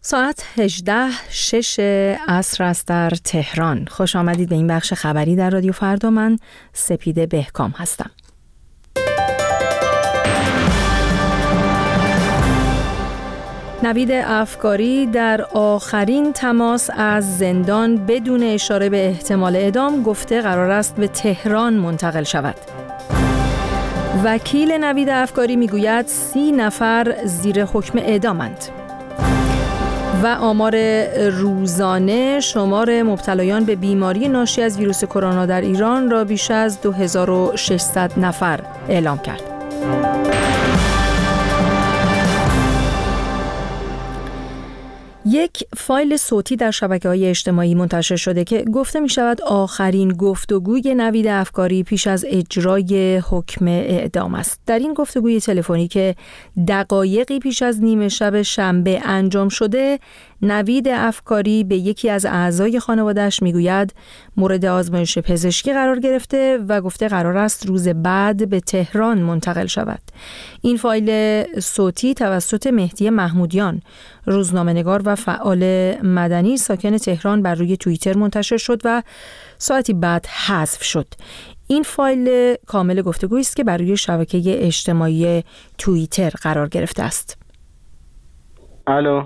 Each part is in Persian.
ساعت 18:06 عصر است در تهران. خوش آمدید به این بخش خبری در رادیو فردا. من سپیده بهکام هستم. نوید افکاری در آخرین تماس از زندان بدون اشاره به احتمال اعدام گفته قرار است به تهران منتقل شود. وکیل نوید افکاری میگوید 30 نفر زیر حکم اعدامند. و آمار روزانه شمار مبتلایان به بیماری ناشی از ویروس کرونا در ایران را بیش از 2600 نفر اعلام کرد. یک فایل صوتی در شبکه‌های اجتماعی منتشر شده که گفته می شود آخرین گفتگوی نوید افکاری پیش از اجرای حکم اعدام است. در این گفتگوی تلفنی که دقایقی پیش از نیمه شب شنبه انجام شده، نوید افکاری به یکی از اعضای خانواده‌اش میگوید مورد آزمایش پزشکی قرار گرفته و گفته قرار است روز بعد به تهران منتقل شود. این فایل صوتی توسط مهدی محمودیان، روزنامه‌نگار و فعال مدنی ساکن تهران، بر روی توییتر منتشر شد و ساعتی بعد حذف شد. این فایل کامل گفتگویی است که بر روی شبکه اجتماعی توییتر قرار گرفته است. الو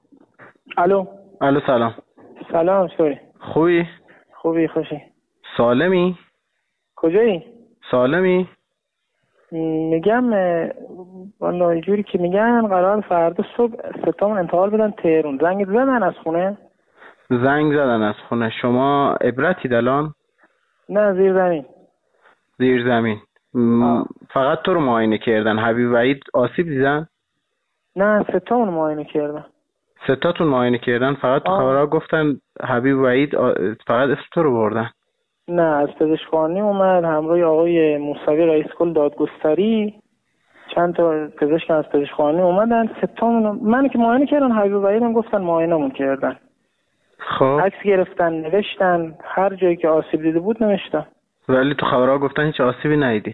سلام. سوری. خوبی خوشی. سالمی؟ کجایی؟ سالمی؟ میگم والله اینجوری که میگن قرار فردا صبح ستامون انتقال بدن تهران. زنگ زدن از خونه؟ زنگ زدن از خونه. شما عبرتید الان؟ نه، زیر زمین. فقط تو رو معاینه کردن. حبیب وحید آسیب دیدن؟ نه، ستامون معاینه کردن. ستاتون معاینه کردن؟ فقط تو خبرها گفتن حبیب وحید فقط اسم تو رو بردن. نه، از پزشکخانه اومد همراه آقای موسوی رئیس کل دادگستری، چند تا پزشک از پزشکخانه اومدن. ستامون من که معاینه کردن، حبیب وحید هم گفتن معاینمون کردن. خب عکس گرفتن، نوشتن، هر جایی که آسیب دیده بود نوشتن. ولی تو خبرها گفتن هیچ آسیبی ندیدید.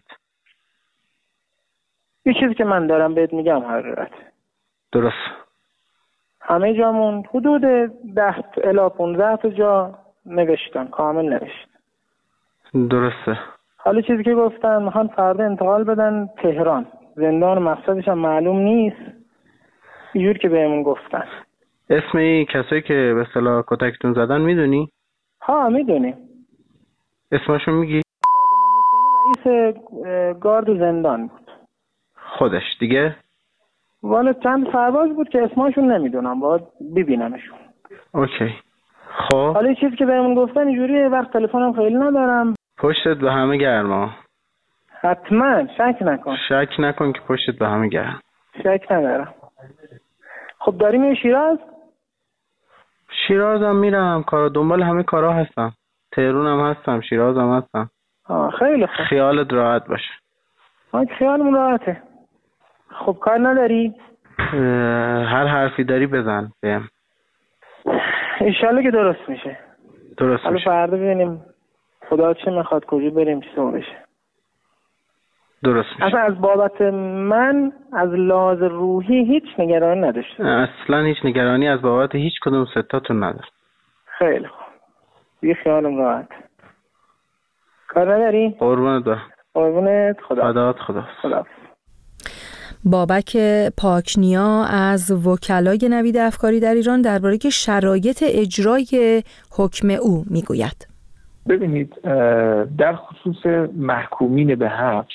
یه چیزی که من دارم بهت میگم حقیقت. درست. همه جامون حدود 10 الی 15 تا جا نوشتن، کامل نوشتن. درسته. حالا چیزی که گفتن میخوان فردا انتقال بدن تهران. زندان مقصدش هم معلوم نیست، اینجور که بهمون گفتن. اسم این کسایی که به اصطلاح کتکتون زدن میدونی؟ ها میدونیم. اسمشون میگی؟ رئیس گارد زندان بود. خودش دیگه؟ والا چند سرباز بود که اسمشون نمیدونم، باید ببینمشون. اوکی. خب حالا چیزی که بهمون گفتن اینجوریه، وقت تلفنم خیلی ندارم. پشتت به همه گرما. حتما شک نکن که پشتت به همه گرم. شک ندارم. خب داری میری شیراز هم میرم، کارا دنبال همه کارا هستم. تهران هم هستم، شیراز هم هستم. خیلی خوب. خیالت راحت باشه. خیالمون راحته. خب کار نداری؟ هر حرفی داری بزن بهم. انشالله که درست میشه. حالا فردا ببینیم خدا چه میخواد، کجا بریم، چی بشه. درست میشه. اصلا از بابت من از لحاظ روحی هیچ نگرانی نداشت. اصلا هیچ نگرانی از بابت هیچ کدوم ستاتون نداشت. خیلی خوب. یه خیالم راحت. کار نداری؟ قربونت برم. قربونت. خدا. بابک پاکنیا از وکلای نوید افکاری در ایران درباره شرایط اجرای حکم او میگوید. ببینید، در خصوص محکومین به حبس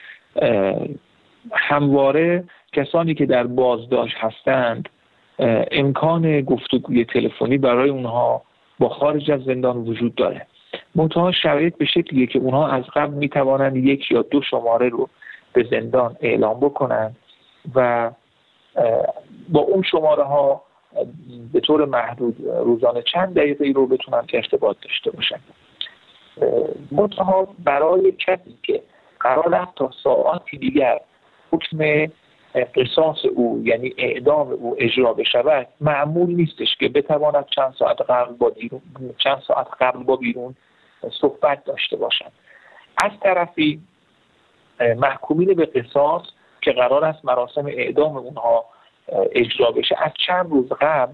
همواره کسانی که در بازداشت هستند امکان گفتگوی تلفنی برای اونها با خارج از زندان وجود داره. منتها شرایط به شکلیه که اونها از قبل میتوانند 1 یا 2 شماره رو به زندان اعلام بکنن و با اون شماره ها به طور محدود روزانه چند دقیقه رو بتونن ارتباط داشته باشن. منتها برای کسی که قرار است تا ساعاتی دیگر حکم قصاص او یعنی اعدام او اجرا بشود، معمول نیستش که بتواند چند ساعت قبل با بیرون صحبت داشته باشند. از طرفی محکومین به قصاص که قرار است مراسم اعدام اونها اجرا بشه، از چند روز قبل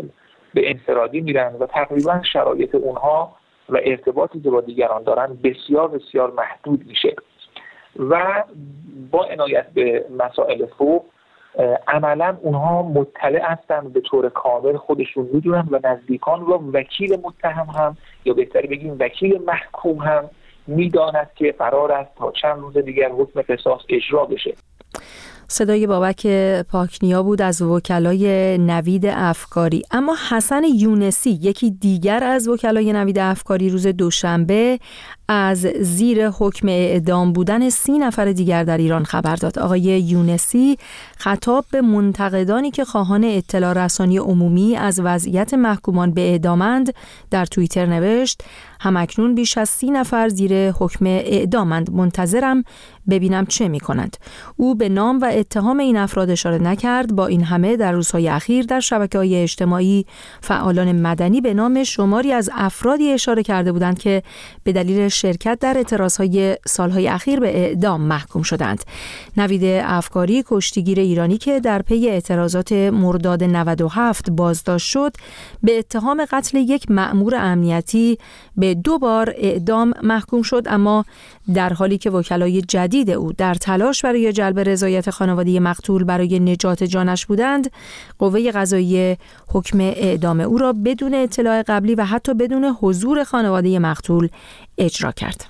به انفرادی میرن و تقریبا شرایط اونها و ارتباطی که با دیگران دارن بسیار بسیار محدود میشه و با عنایت به مسائل فوق عملا اونها مطلع هستن، به طور کامل خودشون میدونن و نزدیکان و وکیل متهم هم یا بهتر بگیم وکیل محکوم هم میداند که قرار است تا چند روز دیگر حکم قصاص اجرا بشه. صدای بابک پاکنیا بود از وکلای نوید افکاری. اما حسن یونسی، یکی دیگر از وکلای نوید افکاری، روز دوشنبه از زیر حکم اعدام بودن 30 نفر دیگر در ایران خبر داد. آقای یونسی خطاب به منتقدانی که خواهان اطلاع رسانی عمومی از وضعیت محکومان به اعدامند در توییتر نوشت: همکنون بیش از 30 نفر زیر حکم اعدامند، منتظرم ببینم چه می‌کنند. او به نام و اتهام این افراد اشاره نکرد. با این همه در روزهای اخیر در شبکه‌های اجتماعی فعالان مدنی به نام شماری از افرادی اشاره کرده بودند که به دلیل شرکت در اعتراضهای سالهای اخیر به اعدام محکوم شدند. نوید افکاری، کشتیگیر ایرانی که در پی اعتراضات مرداد 97 بازداشت شد، به اتهام قتل یک مأمور امنیتی به 2 بار اعدام محکوم شد، اما در حالی که وکلای جدید او در تلاش برای جلب رضایت خانواده مقتول برای نجات جانش بودند، قوه قضاییه حکم اعدام او را بدون اطلاع قبلی و حتی بدون حضور خانواده مقتول اجرا کرد.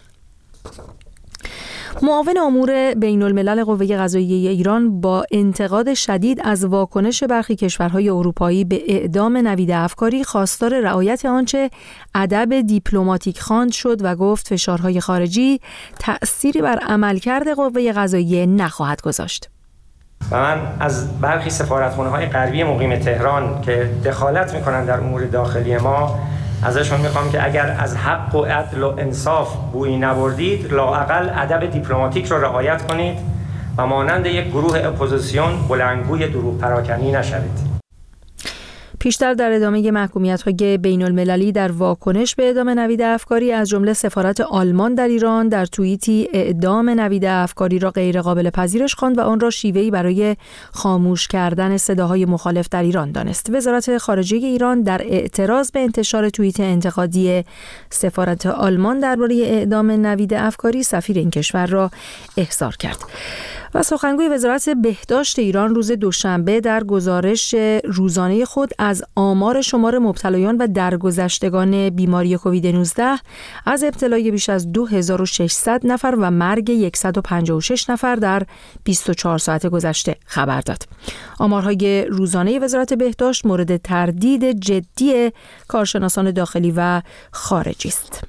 معاون امور بین الملل قوه قضاییه ایران با انتقاد شدید از واکنش برخی کشورهای اروپایی به اعدام نوید افکاری خواستار رعایت آنچه ادب دیپلماتیک خواند شد و گفت فشارهای خارجی تأثیری بر عملکرد قوه قضاییه نخواهد گذاشت. و من از برخی سفارتخانه‌های غربی مقیم تهران که دخالت می‌کنند در امور داخلی ما ازشون میخوام که اگر از حق و عدل و انصاف بویی نبردید، لااقل ادب دیپلماتیک رو رعایت کنید و مانند یک گروه اپوزیسیون بلندگوی دروغ پراکنی نشوید. پیشتر در ادامه محکومیت‌های بین‌المللی در واکنش به اعدام نوید افکاری، از جمله سفارت آلمان در ایران در توییتی اعدام نوید افکاری را غیرقابل پذیرش خواند و آن را شیوه‌ای برای خاموش کردن صداهای مخالف در ایران دانست. وزارت خارجه ایران در اعتراض به انتشار توییت انتقادی سفارت آلمان درباره اعدام نوید افکاری سفیر این کشور را احضار کرد. و سخنگوی وزارت بهداشت ایران روز دوشنبه در گزارش روزانه خود از آمار شمار مبتلایان و درگذشتگان بیماری کووید 19 از ابتلای بیش از 2600 نفر و مرگ 156 نفر در 24 ساعت گذشته خبر داد. آمارهای روزانه وزارت بهداشت مورد تردید جدی کارشناسان داخلی و خارجی است.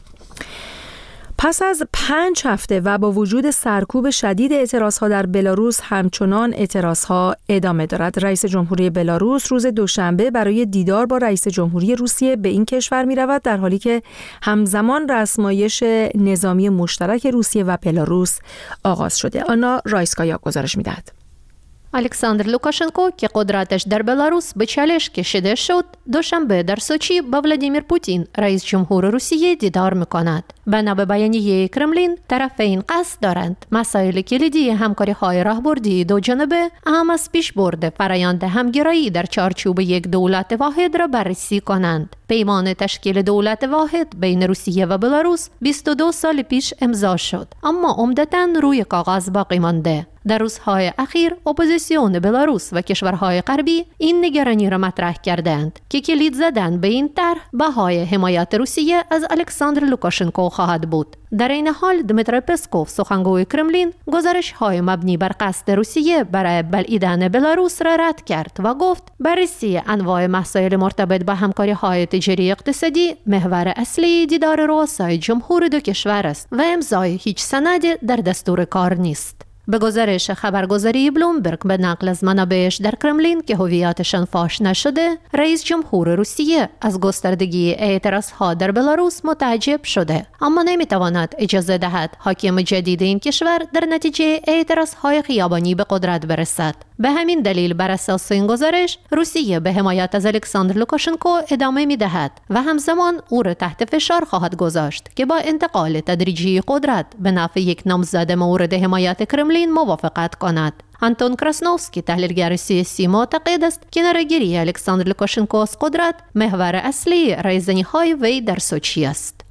پس از 5 هفته و با وجود سرکوب شدید اعتراضها در بلاروس، همچنان اعتراضها ادامه دارد. رئیس جمهوری بلاروس روز دوشنبه برای دیدار با رئیس جمهوری روسیه به این کشور می رود، در حالی که همزمان رسمایش نظامی مشترک روسیه و بلاروس آغاز شده. آنا رایسکایا گزارش می دهد. الکساندر لوکاشنکو که قدرتش در بلاروس به چالش کشیده شد، دوشنبه در سوچی با ولادیمیر پوتین رئیس جمهور روسیه دیدار می‌کند. بنا به بیانیه کرملین، طرفین قصد دارند مسائل کلیدی همکاری‌های راهبردی دو جانبه اهم از پیشبرد فرآیند همگرایی در چارچوب یک دولت واحد را بررسی کنند. پیمان تشکیل دولت واحد بین روسیه و بلاروس 22 سال پیش امضا شد، اما عمدتاً روی کاغذ باقی مانده. در روزهای اخیر اپوزیسیون بلاروس و کشورهای غربی این نگرانی را مطرح کردند که کلید زدن به این طرح بهای حمایت روسیه از الکساندر لوکاشنکو خواهد بود. در این حال دمیتری پسکوف، سخنگوی کرملین، گزارش‌های مبنی بر قصد روسیه برای بلعیدن بلاروس را رد کرد و گفت بررسی انواع مسائل مرتبط با همکاری‌های تجاری اقتصادی محور اصلی دیدار رؤسای جمهور دو کشور است و امضای هیچ سندی در دستور کار نیست. به گزارش خبرگزاری بلومبرگ به نقل از منابعش در کرملین که هویتشان فاش نشده، رئیس جمهور روسیه از گستردگی اعتراضها در بلاروس متعجب شده، اما نمیتواند اجازه دهد حاکم جدید این کشور در نتیجه اعتراضهای خیابانی به قدرت برسد. به همین دلیل بر اساس این گزارش، روسیه به حمایت از الکساندر لوکاشنکو ادامه می‌دهد و همزمان او را تحت فشار خواهد گذاشت که با انتقال تدریجی قدرت به نفع یک نامزد مورد حمایت کرملین موافقت کند. آنتون کراسنوفسکی تحلیلگر سیاسی معتقد است که نرگیری الکساندر لوکاشنکو از قدرت محور اصلی رایزنی‌های وی در سوچی است.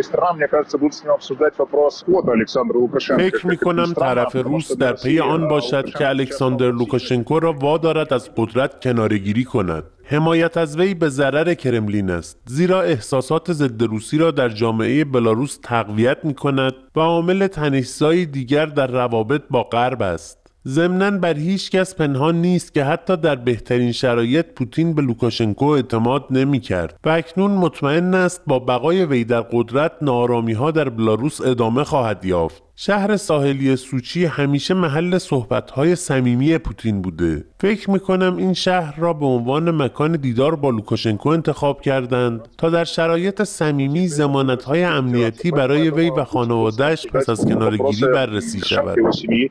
فکر می‌کنم طرف روس در پی آن باشد که الکساندر لوکاشنکو را وادارد از قدرت کناره‌گیری کند. حمایت از وی به ضرر کرملین است، زیرا احساسات ضد روسی را در جامعه بلاروس تقویت می‌کند و عامل تنش‌زایی دیگر در روابط با غرب است. ضمناً بر هیچ کس پنهان نیست که حتی در بهترین شرایط پوتین به لوکاشنکو اعتماد نمی‌کرد و اکنون مطمئن است با بقای وی در قدرت ناآرامی‌ها در بلاروس ادامه خواهد یافت. شهر ساحلی سوچی همیشه محل صحبت‌های صمیمی پوتین بوده. فکر می‌کنم این شهر را به عنوان مکان دیدار با لوکاشنکو انتخاب کردند تا در شرایط صمیمی ضمانت‌های امنیتی برای وی و خانواده‌اش پس از کناره‌گیری بررسی شود.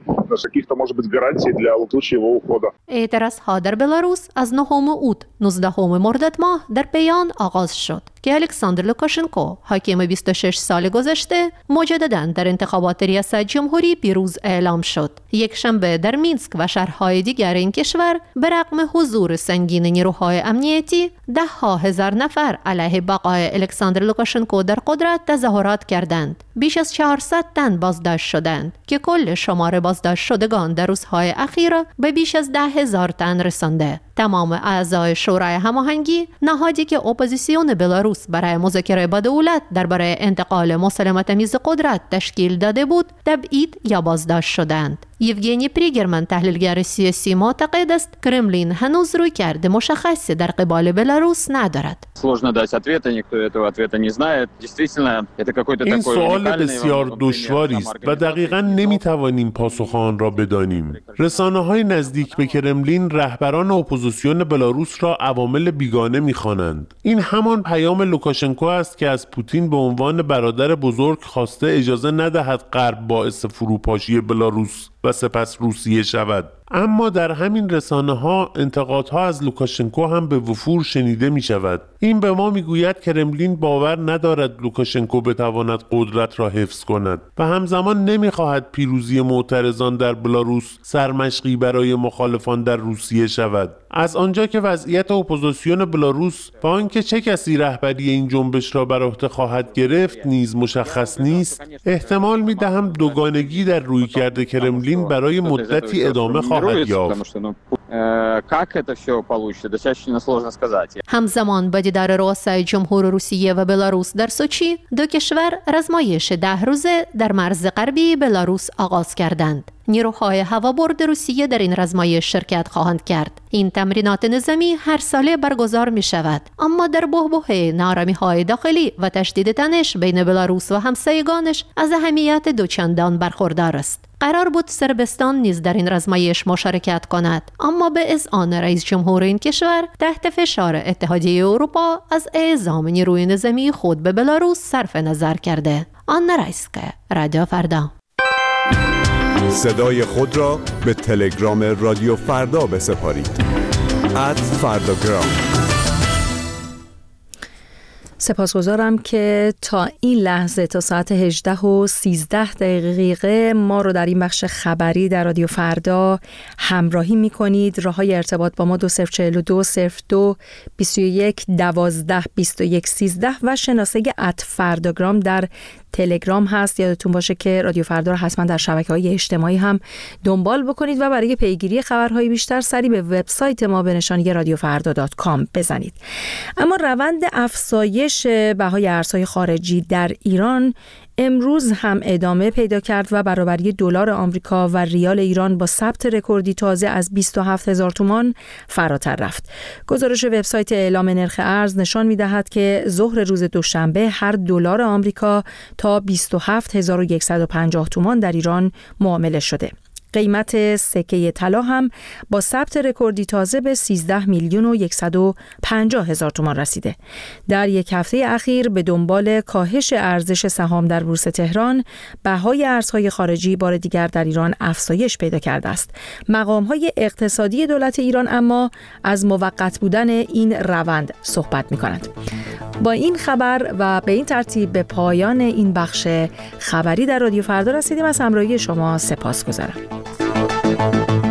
اعتراض‌ها در بلاروس از 9 اوت 19 مرداد ماه در پیان آغاز شد که الکساندر لوکاشنکو حاکم 26 سال گذشته مجدداً در انتخابات ریاست جمهوری پیروز اعلام شد. یک شنبه در مینسک و شهرهای دیگر این کشور به رغم حضور سنگین نیروهای امنیتی 10,000 نفر علیه بقای الکساندر لوکاشنکو در قدرت تظاهرات کردند. بیش از 400 تن بازداشت شدند که کل شمار بازداشت شدگان در روزهای اخیر به بیش از 10,000 تن رسانده. تمام اعضای شورای هماهنگی، نهادی که اپوزیسیون بلاروس برای مذاکره با دولت درباره انتقال مسالمت‌آمیز قدرت تشکیل داده بود، تبعید یا بازداشت شدند. یوگنی پریگرمن تحلیلگر سیاسی معتقد است کرملین هنوز رویکرد مشخصی در قبال بلاروس ندارد. این سوال بسیار دشواری است و دقیقاً نمیتوانیم پاسخ آن را بدانیم. رسانه‌های نزدیک به کرملین رهبران اپوزیسیون بلاروس را عوامل بیگانه می‌خوانند. این همان پیام لوکاشنکو است که از پوتین به عنوان برادر بزرگ خواسته اجازه ندهد غرب باعث فروپاشی بلاروس و سپس روسیه شود. اما در همین رسانه‌ها انتقادها از لوکاشنکو هم به وفور شنیده می شود. این به ما می گوید کرملین باور ندارد لوکاشنکو بتواند قدرت را حفظ کند و همزمان نمی خواهد پیروزی معترضان در بلاروس سرمشقی برای مخالفان در روسیه شود. از آنجا که وضعیت اپوزیسیون بلاروس با آنکه چه کسی رهبری این جنبش را بر عهده خواهد گرفت نیز مشخص نیست، احتمال می دهم دوگانگی در رویکرد کرملین برای مدتی ادامه خواهد یافت. همزمان با دیدار رؤسای جمهور روسیه و بلاروس در سوچی، دو کشور رزمایش 10 روزه در مرز غربی بلاروس آغاز کردند. نیروهای هوابرد روسیه در این رزمایش شرکت خواهند کرد. این تمرینات نظامی هر ساله برگزار می شود، اما در بحبوحه ناآرامی‌های داخلی و تشدید تنش بین بلاروس و همسایگانش از اهمیت دوچندان برخوردار است. قرار بود صربستان نیز در این رزمایش مشارکت کند، اما به اذعان رئیس جمهور این کشور تحت فشار اتحادیه اروپا از اعزام نیروی نظامی خود به بلاروس صرف نظر کرده. آنا رایسکا، رادیو فردا. صدای خود را به تلگرام رادیو فردا بسپارید. @فرداگرام. سپاسگزارم که تا این لحظه تا ساعت 18:13 ما رو در این بخش خبری در رادیو فردا همراهی می‌کنید. راه‌های ارتباط با ما 2042 02 21 12 21 13 و شناسه @فرداگرام در تلگرام هست. یادتون باشه که رادیو فردا رو حتما در شبکه‌های اجتماعی هم دنبال بکنید و برای پیگیری خبرهای بیشتر سری به وبسایت ما به نشانی radiofarda.com بزنید. اما روند افزایش بهای ارزهای خارجی در ایران امروز هم ادامه پیدا کرد و برابری دلار آمریکا و ریال ایران با ثبت رکوردی تازه از 27,000 تومان فراتر رفت. گزارش وبسایت اعلام نرخ ارز نشان می‌دهد که ظهر روز دوشنبه هر دلار آمریکا تا 27,150 تومان در ایران معامله شده. قیمت سکه طلا هم با ثبت رکوردی تازه به 13,150,000 تومان رسیده. در یک هفته اخیر به دنبال کاهش ارزش سهام در بورس تهران، بهای ارزهای خارجی بار دیگر در ایران افزایش پیدا کرده است. مقام‌های اقتصادی دولت ایران اما از موقت بودن این روند صحبت می‌کنند. با این خبر و به این ترتیب به پایان این بخش خبری در رادیو فردا رسیدیم. از همراهی شما سپاسگزارم.